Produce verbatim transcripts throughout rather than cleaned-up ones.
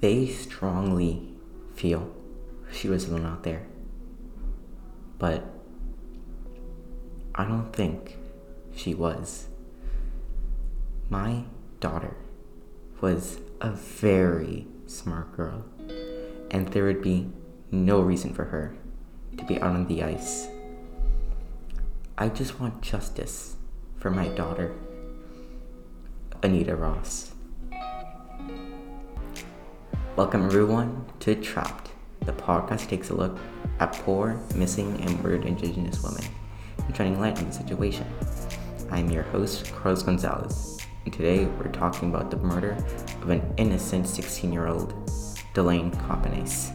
They strongly feel she was alone out there. But I don't think she was. My daughter was a very smart girl, and there would be no reason for her to be out on the ice. I just want justice for my daughter, Anita Ross. Welcome everyone to Trapped, the podcast takes a look at poor, missing, and murdered Indigenous women and shining light on the situation. I'm your host, Carlos Gonzalez, and today we're talking about the murder of an innocent sixteen-year-old, Delaine Coppanace.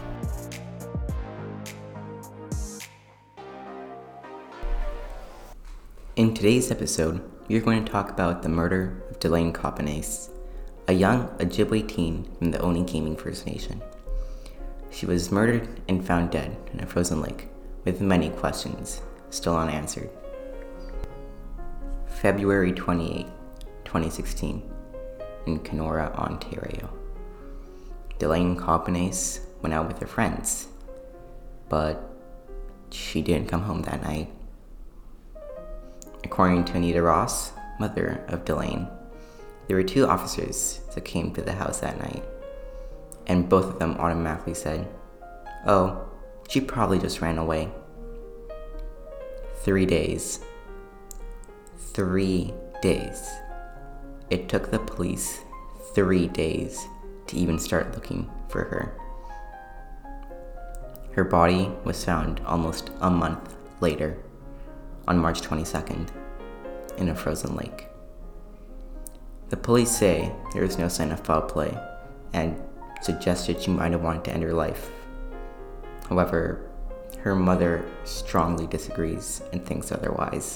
In today's episode, we are going to talk about the murder of Delaine Coppanace, a young Ojibwe teen from the Oni Gaming First Nation. She was murdered and found dead in a frozen lake, with many questions still unanswered. February twenty-eighth, twenty sixteen, in Kenora, Ontario. Delaine Coppanace went out with her friends, but she didn't come home that night. According to Anita Ross, mother of Delaine, there were two officers that came to the house that night, and both of them automatically said, "Oh, she probably just ran away." Three days. Three days. It took the police three days to even start looking for her. Her body was found almost a month later, on March twenty-second, in a frozen lake. The police say there is no sign of foul play and suggested she might have wanted to end her life. However, her mother strongly disagrees and thinks otherwise.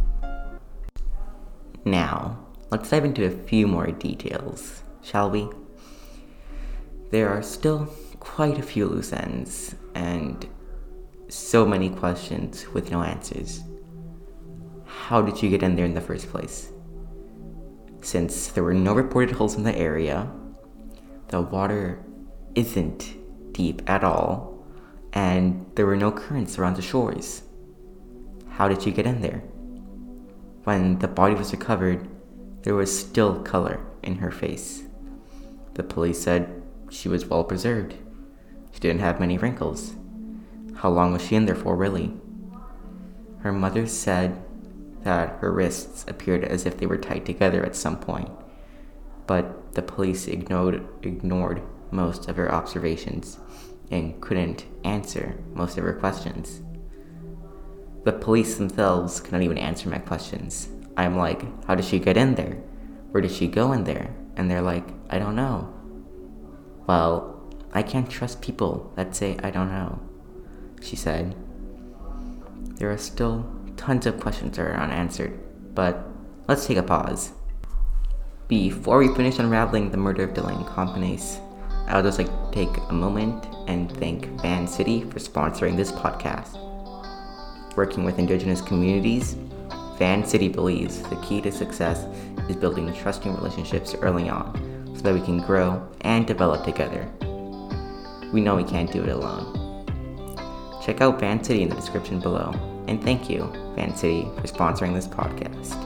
Now, let's dive into a few more details, shall we? There are still quite a few loose ends and so many questions with no answers. How did you get in there in the first place? Since there were no reported holes in the area, the water isn't deep at all, and there were no currents around the shores. How did you get in there? When the body was recovered, there was still color in her face. The police said she was well preserved. She didn't have many wrinkles. How long was she in there for, really? Her mother said that her wrists appeared as if they were tied together at some point, but the police ignored, ignored most of her observations and couldn't answer most of her questions. The police themselves couldn't even answer my questions. I'm like, how did she get in there? Where did she go in there? And they're like, I don't know. Well, I can't trust people that say I don't know, she said. There are still tons of questions that are unanswered, but let's take a pause. Before we finish unraveling the murder of Delaine Coppanace, I would just like to take a moment and thank Van City for sponsoring this podcast. Working with Indigenous communities, Van City believes the key to success is building trusting relationships early on so that we can grow and develop together. We know we can't do it alone. Check out Van City in the description below, and thank you, Van City, for sponsoring this podcast.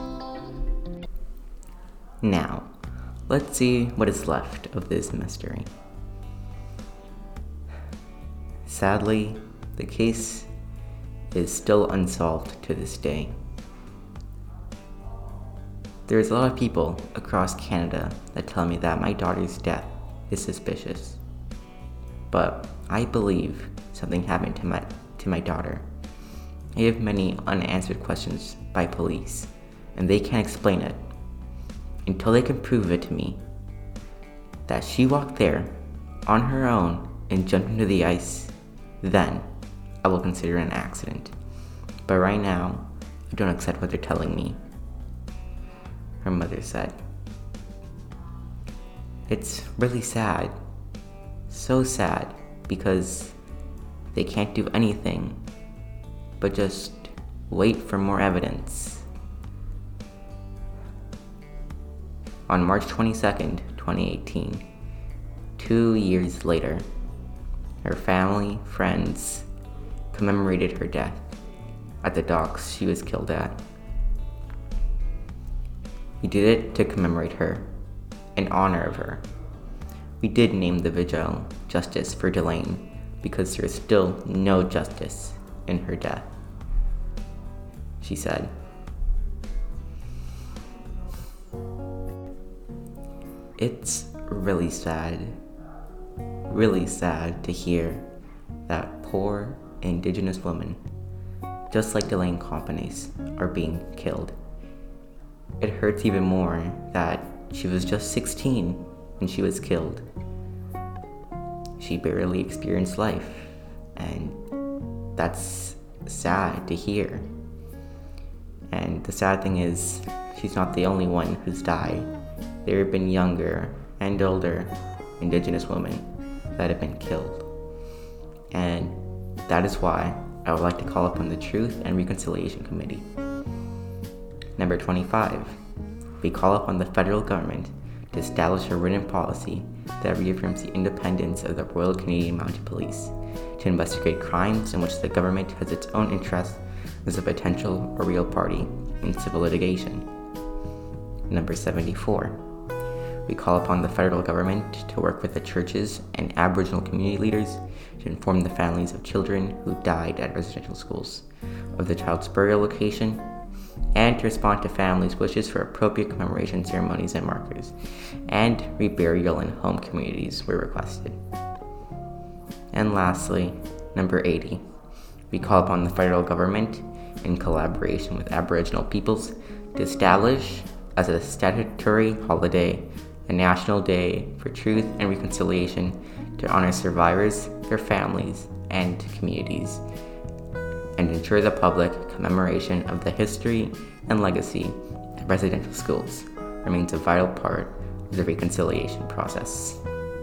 Now, let's see what is left of this mystery. Sadly, the case is still unsolved to this day. There's a lot of people across Canada that tell me that my daughter's death is suspicious. But I believe something happened to my to my daughter. I have many unanswered questions by police, and they can't explain it until they can prove it to me that she walked there on her own and jumped into the ice. Then I will consider it an accident. But right now, I don't accept what they're telling me, her mother said. It's really sad. So sad, because they can't do anything but just wait for more evidence. On March twenty-second, twenty eighteen, two two years later, her family, friends, commemorated her death at the docks she was killed at. We did it to commemorate her, in honor of her. We did name the vigil Justice for Delaine because there is still no justice in her death, she said. It's really sad, really sad to hear that poor Indigenous women, just like Delaine Companies, are being killed. It hurts even more that she was just sixteen when she was killed. She barely experienced life, and that's sad to hear. And the sad thing is, she's not the only one who's died. There have been younger and older Indigenous women that have been killed. And that is why I would like to call upon the Truth and Reconciliation Committee. Number twenty-five, we call upon the federal government to establish a written policy that reaffirms the independence of the Royal Canadian Mounted Police to investigate crimes in which the government has its own interest as a potential or real party in civil litigation. Number seventy-four, we call upon the federal government to work with the churches and Aboriginal community leaders to inform the families of children who died at residential schools of the child's burial location, and to respond to families' wishes for appropriate commemoration ceremonies and markers, and reburial in home communities where requested. And lastly, number eighty, we call upon the federal government, in collaboration with Aboriginal peoples, to establish as a statutory holiday a national day for truth and reconciliation to honor survivors, their families, and communities, and ensure the public commemoration of the history and legacy of residential schools remains a vital part of the reconciliation process.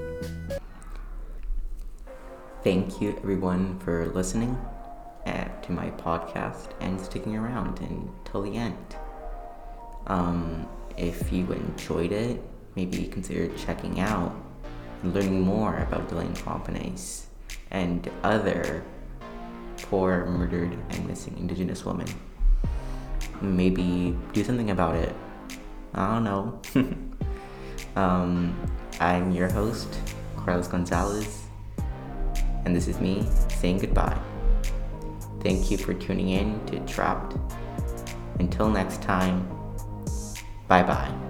Thank you everyone for listening uh, to my podcast and sticking around until the end. Um, if you enjoyed it, maybe consider checking out and learning more about Delaine Companies and other poor, murdered, and missing Indigenous women. Maybe do something about it. I don't know. um, I'm your host, Carlos Gonzalez, and this is me saying goodbye. Thank you for tuning in to Trapped. Until next time, bye-bye.